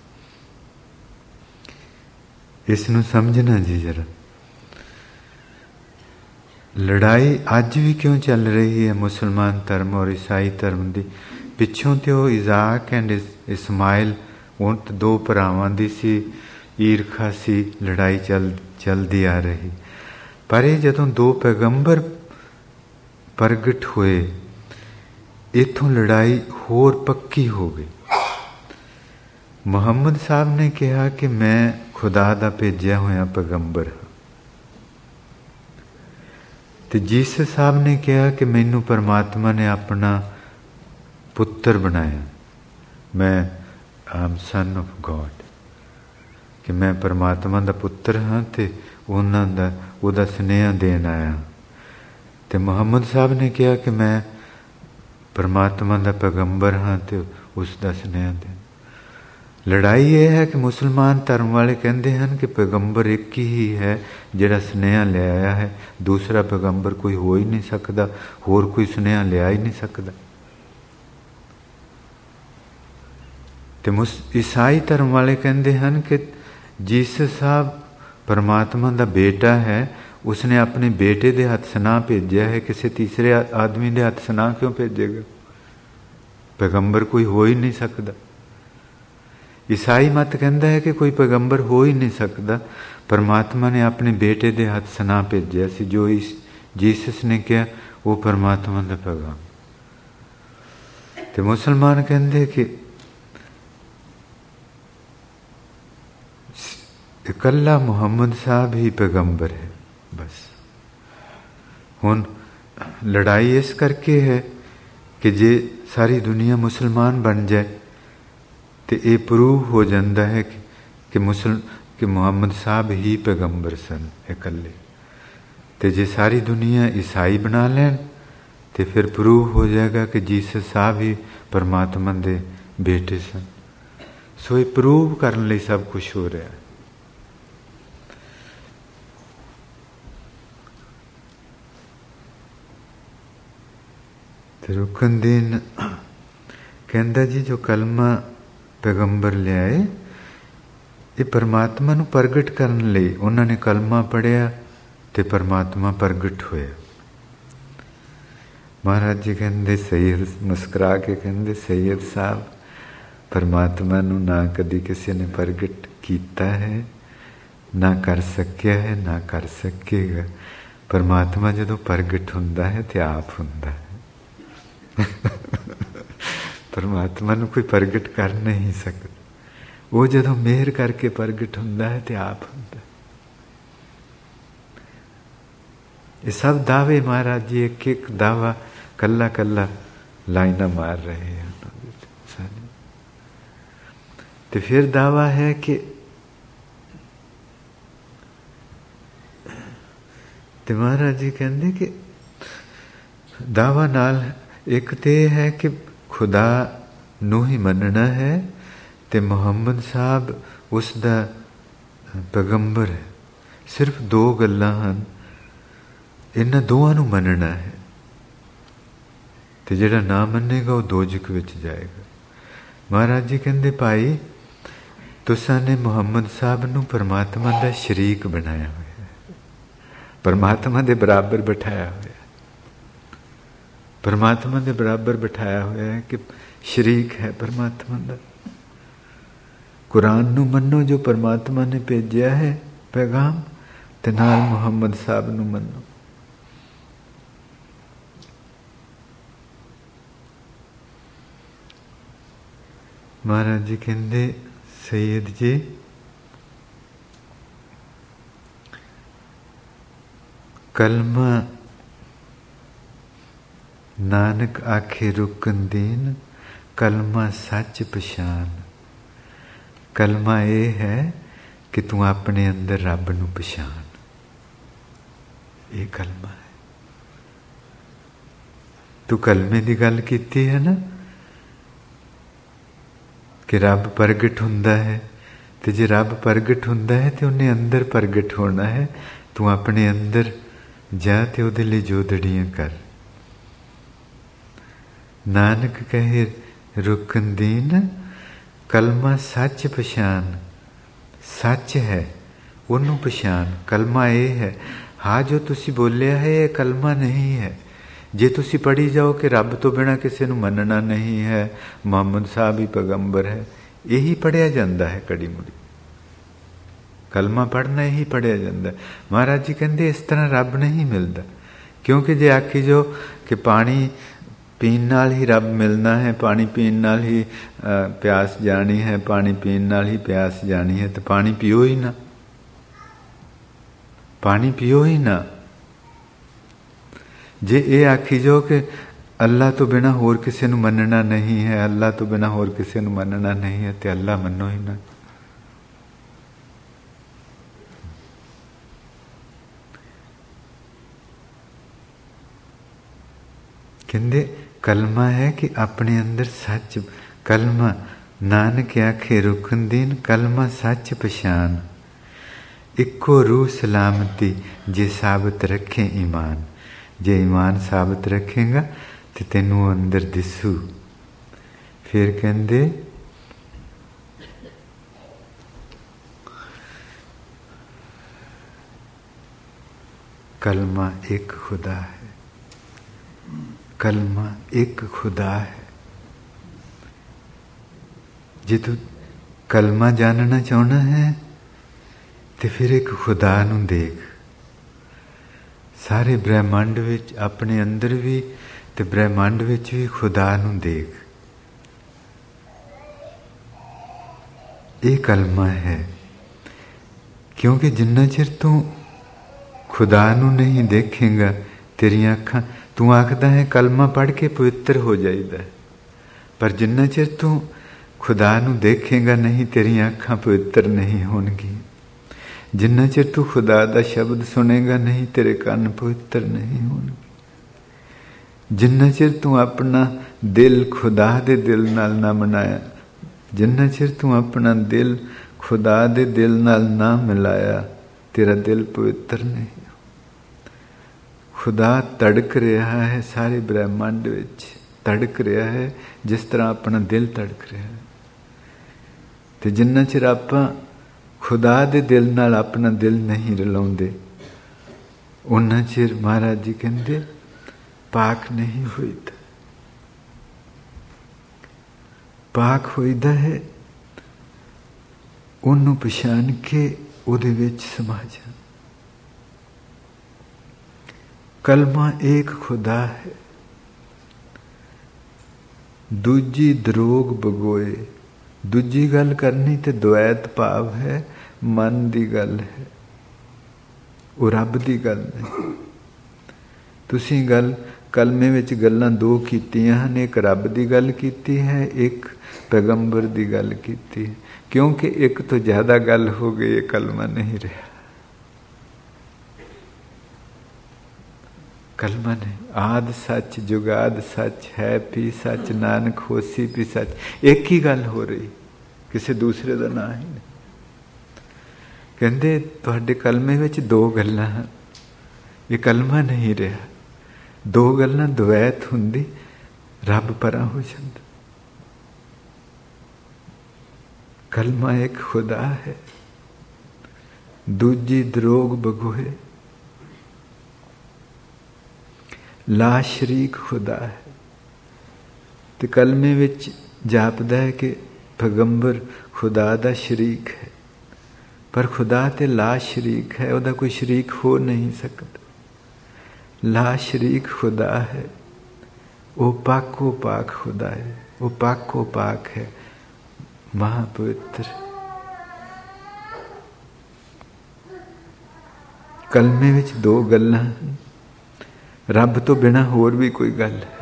ਇਸ ਨੂੰ ਸਮਝਣਾ ਜੀ ਜਰਾ। ਲੜਾਈ ਅੱਜ ਵੀ ਕਿਉਂ ਚੱਲ ਰਹੀ ਹੈ ਮੁਸਲਮਾਨ ਧਰਮ ਔਰ ਈਸਾਈ ਧਰਮ ਦੀ? ਪਿੱਛੋਂ ਤੇ ਉਹ ਇਜ਼ਾਕ ਐਂਡ ਇਸਮਾਇਲ, ਹੁਣ ਤਾਂ ਦੋ ਭਰਾਵਾਂ ਦੀ ਸੀ, ਈਰਖਾ ਸੀ, ਲੜਾਈ ਚੱਲ ਚੱਲਦੀ ਆ ਰਹੀ। ਪਰ ਇਹ ਜਦੋਂ ਦੋ ਪੈਗੰਬਰ ਪ੍ਰਗਟ ਹੋਏ ਇੱਥੋਂ ਲੜਾਈ ਹੋਰ ਪੱਕੀ ਹੋ ਗਈ। ਮੁਹੰਮਦ ਸਾਹਿਬ ਨੇ ਕਿਹਾ ਕਿ ਮੈਂ ਖੁਦਾ ਦਾ ਭੇਜਿਆ ਹੋਇਆ ਪੈਗੰਬਰ ਹਾਂ ਤੇ ਜੀਸਸ ਸਾਹਿਬ ਨੇ ਕਿਹਾ ਕਿ ਮੈਨੂੰ ਪਰਮਾਤਮਾ ਨੇ ਆਪਣਾ ਪੁੱਤਰ ਬਣਾਇਆ, ਮੈਂ ਆਮ ਸਨ ਆਫ ਗੋਡ, ਕਿ ਮੈਂ ਪਰਮਾਤਮਾ ਦਾ ਪੁੱਤਰ ਹਾਂ ਤੇ ਉਹਨਾਂ ਦਾ ਉਹਦਾ ਸੁਨੇਹਾ ਦੇਣ ਆਇਆ। ਤੇ ਮੁਹੰਮਦ ਸਾਹਿਬ ਨੇ ਕਿਹਾ ਕਿ ਮੈਂ ਪਰਮਾਤਮਾ ਦਾ ਪੈਗੰਬਰ ਹਾਂ ਤੇ ਉਸ ਦਾ ਸੁਨੇਹਾ ਦੇਣ। ਲੜਾਈ ਇਹ ਹੈ ਕਿ ਮੁਸਲਮਾਨ ਧਰਮ ਵਾਲੇ ਕਹਿੰਦੇ ਹਨ ਕਿ ਪੈਗੰਬਰ ਇੱਕ ਹੀ ਹੈ ਜਿਹੜਾ ਸੁਨੇਹਾ ਲਿਆਇਆ ਹੈ, ਦੂਸਰਾ ਪੈਗੰਬਰ ਕੋਈ ਹੋ ਹੀ ਨਹੀਂ ਸਕਦਾ, ਹੋਰ ਕੋਈ ਸੁਨੇਹਾ ਲਿਆ ਹੀ ਨਹੀਂ ਸਕਦਾ। ਤੇ ਮੁਸ ਈਸਾਈ ਧਰਮ ਵਾਲੇ ਕਹਿੰਦੇ ਹਨ ਕਿ ਜੀਸਸ ਸਾਹਿਬ ਪਰਮਾਤਮਾ ਦਾ ਬੇਟਾ ਹੈ, ਉਸਨੇ ਆਪਣੇ ਬੇਟੇ ਦੇ ਹੱਥ ਸੁਨੇਹਾ ਭੇਜਿਆ ਹੈ, ਕਿਸੇ ਤੀਸਰੇ ਆਦਮੀ ਦੇ ਹੱਥ ਸੁਨੇਹਾ ਕਿਉਂ ਭੇਜੇਗਾ? ਪੈਗੰਬਰ ਕੋਈ ਹੋ ਹੀ ਨਹੀਂ ਸਕਦਾ। ਈਸਾਈ ਮਤ ਕਹਿੰਦਾ ਹੈ ਕਿ ਕੋਈ ਪੈਗੰਬਰ ਹੋ ਹੀ ਨਹੀਂ ਸਕਦਾ, ਪਰਮਾਤਮਾ ਨੇ ਆਪਣੇ ਬੇਟੇ ਦੇ ਹੱਥ ਸੁਨੇਹਾ ਭੇਜਿਆ ਸੀ, ਜੋ ਇਸ ਜੀਸਸ ਨੇ ਕਿਹਾ ਉਹ ਪਰਮਾਤਮਾ ਦਾ ਪੈਗਾਮ। ਤੇ ਮੁਸਲਮਾਨ ਕਹਿੰਦੇ ਕਿ ਇਕੱਲਾ ਮੁਹੰਮਦ ਸਾਹਿਬ ਹੀ ਪੈਗੰਬਰ ਹੈ। ਬਸ ਹੁਣ ਲੜਾਈ ਇਸ ਕਰਕੇ ਹੈ ਕਿ ਜੇ ਸਾਰੀ ਦੁਨੀਆ ਮੁਸਲਮਾਨ ਬਣ ਜਾਏ ਤੇ ਇਹ ਪ੍ਰੂਵ ਹੋ ਜਾਂਦਾ ਹੈ ਕਿ ਕਿ ਮੁਸਲ ਕਿ ਮੁਹੰਮਦ ਸਾਹਿਬ ਹੀ ਪੈਗੰਬਰ ਸਨ ਇਕੱਲੇ। ਤੇ ਜੇ ਸਾਰੀ ਦੁਨੀਆ ਈਸਾਈ ਬਣਾ ਲੈਣ ਤੇ ਫਿਰ ਪ੍ਰੂਵ ਹੋ ਜਾਏਗਾ ਕਿ ਜੀਸਸ ਸਾਹਿਬ ਹੀ ਪਰਮਾਤਮਾ ਦੇ ਬੇਟੇ ਸਨ। ਸੋ ਇਹ ਪ੍ਰੂਵ ਕਰਨ ਲਈ ਸਭ ਕੁਝ ਹੋ ਰਿਹਾ ਹੈ। ਤੇ ਰੁਕਨਦੀਨ ਕਹਿੰਦਾ ਜੀ ਜੋ ਕਲਮਾ ਪੈਗੰਬਰ ਲਿਆਏ ਇਹ ਪਰਮਾਤਮਾ ਨੂੰ ਪ੍ਰਗਟ ਕਰਨ ਲਈ, ਉਹਨਾਂ ਨੇ ਕਲਮਾ ਪੜ੍ਹਿਆ ਤੇ ਪਰਮਾਤਮਾ ਪ੍ਰਗਟ ਹੋਇਆ। ਮਹਾਰਾਜ ਜੀ ਕਹਿੰਦੇ, ਸੈਯਦ ਮੁਸਕਰਾ ਕੇ ਕਹਿੰਦੇ, ਸੈਯਦ ਸਾਹਿਬ ਪਰਮਾਤਮਾ ਨੂੰ ਨਾ ਕਦੀ ਕਿਸੇ ਨੇ ਪ੍ਰਗਟ ਕੀਤਾ ਹੈ, ਨਾ ਕਰ ਸਕਿਆ ਹੈ, ਨਾ ਕਰ ਸਕੇਗਾ। ਪਰਮਾਤਮਾ ਜਦੋਂ ਪ੍ਰਗਟ ਹੁੰਦਾ ਹੈ ਤੇ ਆਪ ਹੁੰਦਾ ਹੈ। ਪਰਮਾਤਮਾ ਨੂੰ ਕੋਈ ਪ੍ਰਗਟ ਕਰ ਨਹੀਂ ਸਕਦਾ, ਉਹ ਜਦੋਂ ਮਿਹਰ ਕਰਕੇ ਪ੍ਰਗਟ ਹੁੰਦਾ ਹੈ ਤੇ ਆਪ ਹੁੰਦਾ। ਇਹ ਸਭ ਦਾਅਵੇ ਮਹਾਰਾਜ ਜੀ ਇੱਕ ਇੱਕ ਦਾਵਾ ਕੱਲਾ ਕੱਲਾ ਲਾਈਨਾਂ ਮਾਰ ਰਹੇ ਹਨ। ਤੇ ਫਿਰ ਦਾਵਾ ਹੈ ਕਿ ਤੇ ਮਹਾਰਾਜ ਜੀ ਕਹਿੰਦੇ ਕਿ ਦਾਵਾ ਨਾਲ ਇੱਕ ਤੇ ਇਹ ਹੈ ਕਿ ਖੁਦਾ ਨੂੰ ਹੀ ਮੰਨਣਾ ਹੈ ਤੇ ਮੁਹੰਮਦ ਸਾਹਿਬ ਉਸ ਦਾ ਪੈਗੰਬਰ ਹੈ। ਸਿਰਫ ਦੋ ਗੱਲਾਂ ਹਨ, ਇਹਨਾਂ ਦੋਵਾਂ ਨੂੰ ਮੰਨਣਾ ਹੈ ਤੇ ਜਿਹੜਾ ਨਾ ਮੰਨੇਗਾ ਉਹ ਦੋਜ਼ਖ ਵਿੱਚ ਜਾਏਗਾ। ਮਹਾਰਾਜ ਜੀ ਕਹਿੰਦੇ, ਭਾਈ ਤੁਸਾਂ ਨੇ ਮੁਹੰਮਦ ਸਾਹਿਬ ਨੂੰ ਪਰਮਾਤਮਾ ਦਾ ਸ਼ਰੀਕ ਬਣਾਇਆ ਹੋਇਆ, ਪਰਮਾਤਮਾ ਦੇ ਬਰਾਬਰ ਬਿਠਾਇਆ ਹੋਇਆ। परमात्मा के बराबर बिठाया होया है कि शरीक है परमात्मा का। कुरान नू मनो जो परमात्मा ने भेजा है पैगाम, ते नाल मुहम्मद साहब नू मनो। महाराज जी कहते सैयद जी कलमा नानक आखे रुकन दीन, कलमा सच पछान। कलमा ये है कि तू अपने अंदर रब नू पछान, ये कलमा है। तू कलमे की गल कीती है ना कि रब प्रगट हुंदा है, तो जे रब प्रगट हुंदा है तो उन्हें अंदर प्रगट होना है। तू अपने अंदर जा तो उहदे लई जोदड़ियां कर। नानक कहे रुकन दीन, कलमा सच पछान। सच है उन्होंने पछान। कलमा ये है, हाँ जो तुसी बोलिया है ये कलमा नहीं है। जे तुसी पढ़ी जाओ कि रब तो बिना किसी नूं मनना नहीं है, मुहम्मद साहब ही पैगंबर है, यही पढ़िया जाता है कड़ी मुड़ी। कलमा पढ़ना यही पढ़िया जाता है। महाराज जी कहते इस तरह रब नहीं मिलता, क्योंकि जे आखी जो कि पानी पीन नाल ही रब मिलना है, पानी पीन नाल ही प्यास जानी है, पानी पीन नाल ही प्यास जानी है, तो पानी पियो ही ना, पानी पियो ही ना। जे ये आखी जो कि अल्लाह तो बिना होर किसी नूं मनना नहीं है, अल्लाह तो बिना होर किसी नूं मनना नहीं है, तो अल्लाह मनो ही ना। कहते कलमा है कि अपने अंदर सच। कलमा नानक आखे रुकन दीन, कलमा सच पछान। इक्को रूह सलामती जे साबित रखे ईमान। जे ईमान साबित रखेगा तो तेनू अंदर दिसू। फिर कहते कलमा एक खुदा है, कलमा एक खुदा है। जे तू कलमा जानना चाहना है तो फिर एक खुदा नू देख। सारे ब्रह्मांड विच अपने अंदर भी ते ब्रह्मांड विच भी खुदा नू देख। ये कलमा है, क्योंकि जिन्ना चिर तू खुदा नू नहीं देखेगा तेरियां अखां, तू आखदा है कलमा पढ़ के पवित्र हो जाइदा है, पर जिन्ना चिर तू खुदा नू देखेगा नहीं तेरियां अखां पवित्र नहीं होणगी। जिन्ना चिर तू खुदा दा शब्द सुनेगा नहीं तेरे कान पवित्र नहीं होणगे। जिन्ना चिर तू अपना दिल खुदा दे दिल नाल ना बनाया, जिन्ना चिर तू अपना दिल खुदा दे दिल नाल ना मिलाया, तेरा दिल पवित्र नहीं। खुदा तड़क रहा है सारे ब्रह्मांड विच, तड़क रहा है जिस तरह अपना दिल तड़क रहा है। तो जिन्ना चिर आपां खुदा दे दिल नाल अपना दिल नहीं रलाउंदे, उन्ना चिर महाराज जी कहते पाक नहीं होईदा। पाक होईदा है उन्नू पछान के उहदे विच समा जा। कलमा एक खुदा है, दूजी दरोग बगोए। दूजी गल करनी तो द्वैत भाव है, मन की गल है, वो रब की गल नहीं। तुसी गल कलमे विच गल्लां दो कीतियां हन, एक रब की गल कीती है, एक पैगंबर की गल कीती है। क्योंकि एक तो ज़्यादा गल हो गई, ये कलमा नहीं रहा। कलमा नहीं, आद सच जुगाद सच है भी सच, नानक होसी भी सच। एक ही गल हो रही, किसी दूसरे का ना ही नहीं। कहते तुहाडे कलमे विच दो गल्लां हैं, ये कलमा नहीं रहा। दो गल्लां द्वैत हुंदी, रब परां हो जांदा। कलमा एक खुदा है, दूजी दरोग बगोए। ਲਾ ਸ਼ਰੀਕ ਖੁਦਾ ਹੈ। ਤੇ ਕਲਮੇ ਵਿੱਚ ਜਾਪਦਾ ਹੈ ਕਿ ਪੈਗੰਬਰ ਖੁਦਾ ਦਾ ਸ਼ਰੀਕ ਹੈ, ਪਰ ਖੁਦਾ ਤੇ ਲਾ ਸ਼ਰੀਕ ਹੈ, ਉਹਦਾ ਕੋਈ ਸ਼ਰੀਕ ਹੋ ਨਹੀਂ ਸਕਦਾ। ਲਾ ਸ਼ਰੀਕ ਖੁਦਾ ਹੈ, ਉਹ ਪਾਕੋ ਪਾਕ ਖੁਦਾ ਹੈ, ਉਹ ਪਾਕੋ ਪਾਕ ਹੈ, ਮਹਾਪਵਿੱਤਰ। ਕਲਮੇ ਵਿੱਚ ਦੋ ਗੱਲਾਂ ਹਨ, ਰੱਬ ਤੋਂ ਬਿਨਾਂ ਹੋਰ ਵੀ ਕੋਈ ਗੱਲ ਹੈ।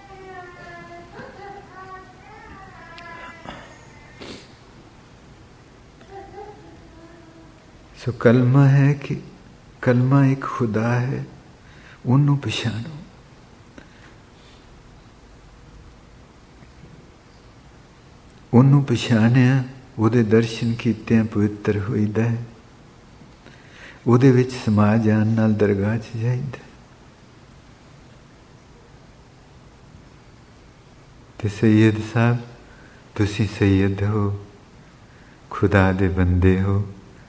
ਸੋ ਕਲਮਾ ਹੈ ਕਿ ਕਲਮਾ ਇੱਕ ਖੁਦਾ ਹੈ, ਉਹਨੂੰ ਪਛਾਣੋ। ਉਹਨੂੰ ਪਛਾਣਿਆ, ਉਹਦੇ ਦਰਸ਼ਨ ਕੀਤਿਆਂ ਪਵਿੱਤਰ ਹੋਈਦਾ ਹੈ। ਉਹਦੇ ਵਿੱਚ ਸਮਾ ਜਾਣ ਨਾਲ ਦਰਗਾਹ 'ਚ ਜਾਈਦਾ। ਤੇ ਸੈਯਦ ਸਾਹਿਬ, ਤੁਸੀਂ ਸੈਯਦ ਹੋ, ਖੁਦਾ ਦੇ ਬੰਦੇ ਹੋ,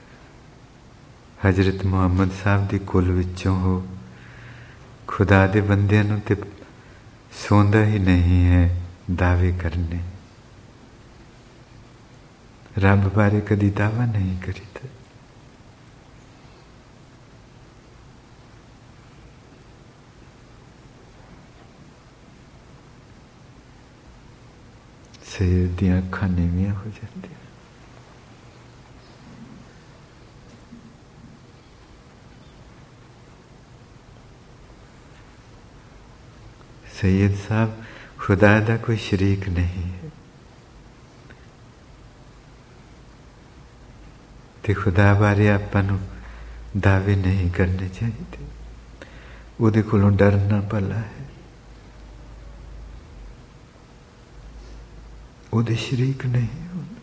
ਹਜ਼ਰਤ ਮੁਹੰਮਦ ਸਾਹਿਬ ਦੀ ਕੁਲ ਵਿੱਚੋਂ ਹੋ। ਖੁਦਾ ਦੇ ਬੰਦਿਆਂ ਨੂੰ ਤੇ ਸੌਂਦਾ ਹੀ ਨਹੀਂ ਹੈ ਦਾਅਵੇ ਕਰਨੇ। ਰੱਬ ਬਾਰੇ ਕਦੀ ਦਾਅਵਾ ਨਹੀਂ ਕਰੀਦਾ। ਸੈਯਦ ਦੀਆਂ ਅੱਖਾਂ ਨੀਵੀਆਂ ਹੋ ਜਾਂਦੀਆਂ। ਸੈਯਦ ਸਾਹਿਬ, ਖੁਦਾ ਦਾ ਕੋਈ ਸ਼ਰੀਕ ਨਹੀਂ ਹੈ, ਤੇ ਖੁਦਾ ਬਾਰੇ ਆਪਾਂ ਨੂੰ ਦਾਅਵੇ ਨਹੀਂ ਕਰਨੇ ਚਾਹੀਦੇ। ਉਹਦੇ ਕੋਲੋਂ ਡਰਨਾ ਭਲਾ ਹੈ। ਉਹਦੇ ਸ਼ਰੀਕ ਨਹੀਂ ਹੋਣਾ।